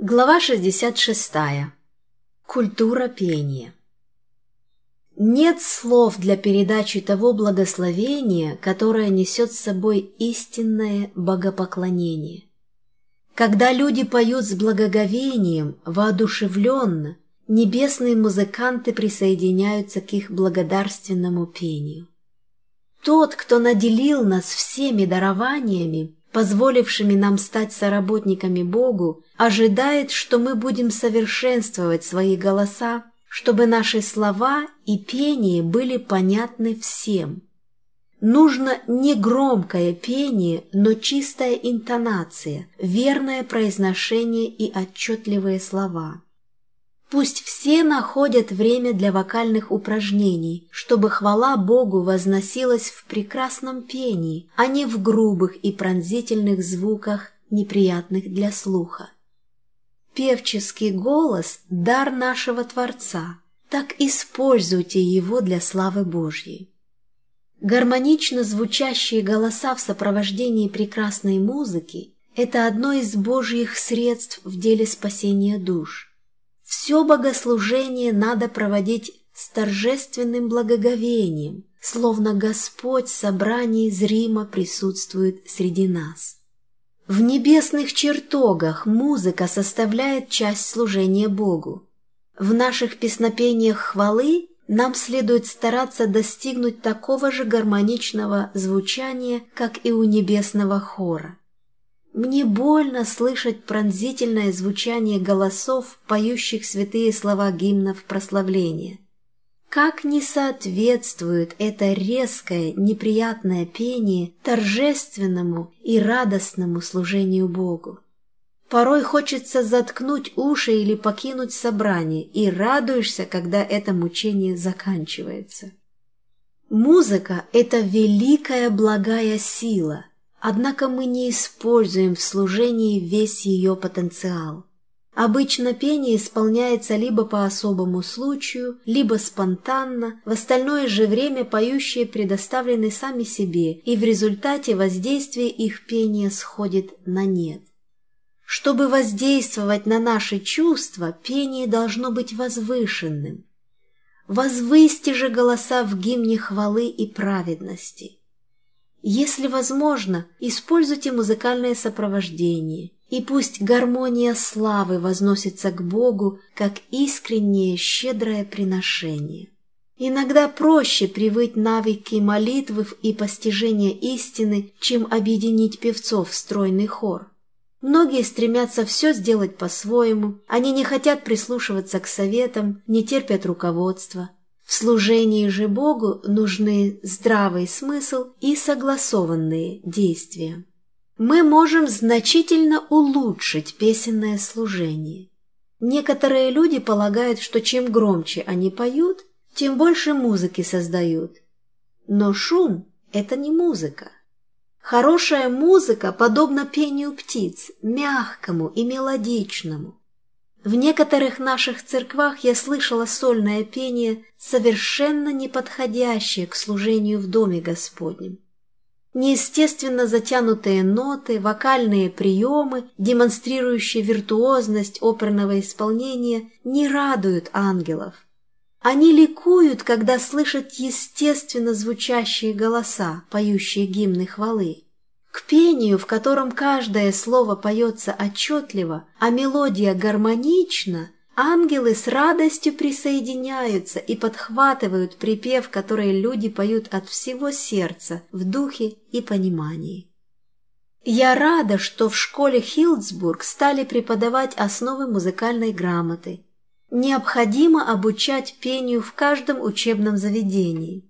Глава 66. Культура пения. Нет слов для передачи того благословения, которое несет с собой истинное богопоклонение. Когда люди поют с благоговением, воодушевленно, небесные музыканты присоединяются к их благодарственному пению. Тот, кто наделил нас всеми дарованиями, позволившими нам стать соработниками Богу, ожидает, что мы будем совершенствовать свои голоса, чтобы наши слова и пение были понятны всем. Нужно не громкое пение, но чистая интонация, верное произношение и отчетливые слова. Пусть все находят время для вокальных упражнений, чтобы хвала Богу возносилась в прекрасном пении, а не в грубых и пронзительных звуках, неприятных для слуха. Певческий голос – дар нашего Творца, так используйте его для славы Божьей. Гармонично звучащие голоса в сопровождении прекрасной музыки – это одно из Божьих средств в деле спасения душ. Все богослужение надо проводить с торжественным благоговением, словно Господь в собрании зримо присутствует среди нас. В небесных чертогах музыка составляет часть служения Богу. В наших песнопениях хвалы нам следует стараться достигнуть такого же гармоничного звучания, как и у небесного хора. Мне больно слышать пронзительное звучание голосов, поющих святые слова гимнов прославления. Как не соответствует это резкое, неприятное пение торжественному и радостному служению Богу. Порой хочется заткнуть уши или покинуть собрание, и радуешься, когда это мучение заканчивается. Музыка – это великая благая сила. Однако мы не используем в служении весь ее потенциал. Обычно пение исполняется либо по особому случаю, либо спонтанно, в остальное же время поющие предоставлены сами себе, и в результате воздействие их пения сходит на нет. Чтобы воздействовать на наши чувства, пение должно быть возвышенным. Возвысьте же голоса в гимне хвалы и праведности. Если возможно, используйте музыкальное сопровождение, и пусть гармония славы возносится к Богу, как искреннее, щедрое приношение. Иногда проще привить навыки молитвы и постижения истины, чем объединить певцов в стройный хор. Многие стремятся все сделать по-своему, они не хотят прислушиваться к советам, не терпят руководства. В служении же Богу нужны здравый смысл и согласованные действия. Мы можем значительно улучшить песенное служение. Некоторые люди полагают, что чем громче они поют, тем больше музыки создают. Но шум – это не музыка. Хорошая музыка подобна пению птиц, мягкому и мелодичному. В некоторых наших церквах я слышала сольное пение, совершенно неподходящее к служению в Доме Господнем. Неестественно затянутые ноты, вокальные приемы, демонстрирующие виртуозность оперного исполнения, не радуют ангелов. Они ликуют, когда слышат естественно звучащие голоса, поющие гимны хвалы. К пению, в котором каждое слово поется отчетливо, а мелодия гармонична, ангелы с радостью присоединяются и подхватывают припев, который люди поют от всего сердца, в духе и понимании. Я рада, что в школе Хилдсбург стали преподавать основы музыкальной грамоты. Необходимо обучать пению в каждом учебном заведении.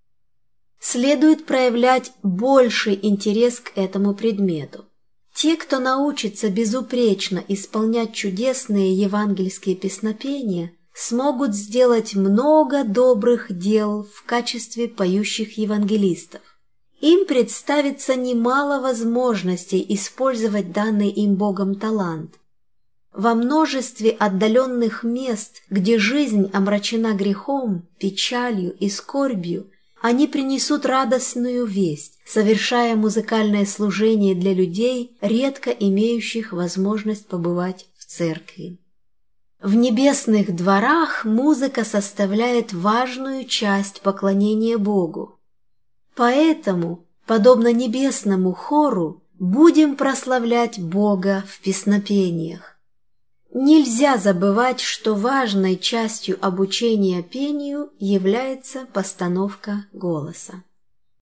Следует проявлять больший интерес к этому предмету. Те, кто научится безупречно исполнять чудесные евангельские песнопения, смогут сделать много добрых дел в качестве поющих евангелистов. Им представится немало возможностей использовать данный им Богом талант. Во множестве отдаленных мест, где жизнь омрачена грехом, печалью и скорбью, они принесут радостную весть, совершая музыкальное служение для людей, редко имеющих возможность побывать в церкви. В небесных дворах музыка составляет важную часть поклонения Богу. Поэтому, подобно небесному хору, будем прославлять Бога в песнопениях. Нельзя забывать, что важной частью обучения пению является постановка голоса.